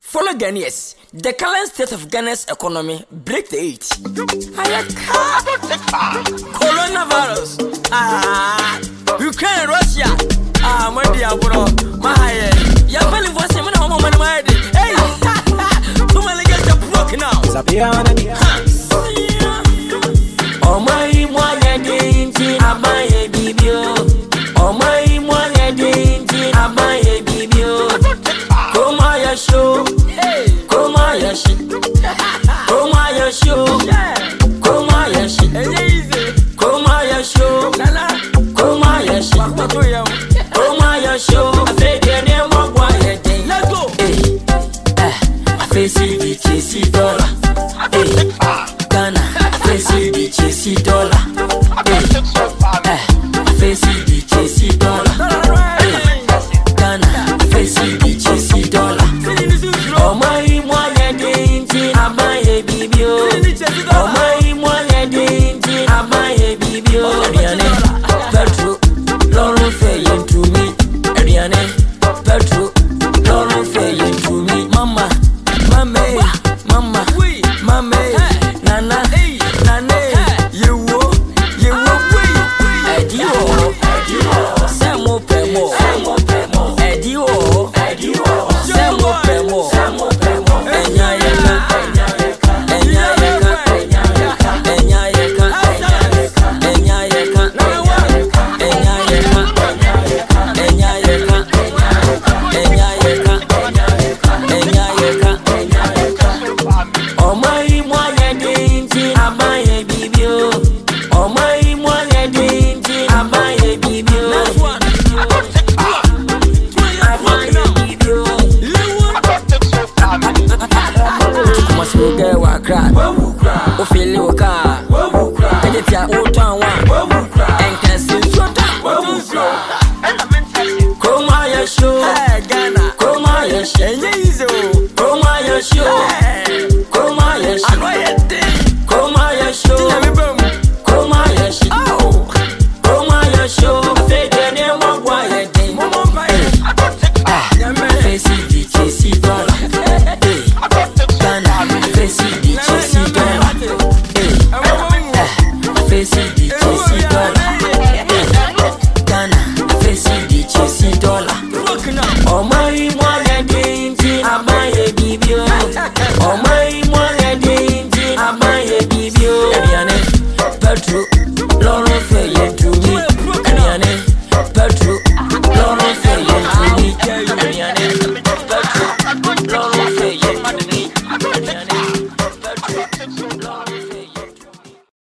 Follow Ghanaians. The current state of Ghana's economy break the 8. Coronavirus. Ukraine, Russia. My dear bro. My you're telling for some money, my hey. Too many get broke now. Oh my dingy, abaye bibio. Oh my dingy, abaye bibio. Come on your show. Come on your shit. Come on your show. Come on your shit. Come on your show. Come on your shit. Come on your show. I feel the name of quiet. Let's go. I face the chasey dollar. Ghana. I face the chasey dollar. I face the chasey dollar. Ghana. I face the chasey dollar. Oh my.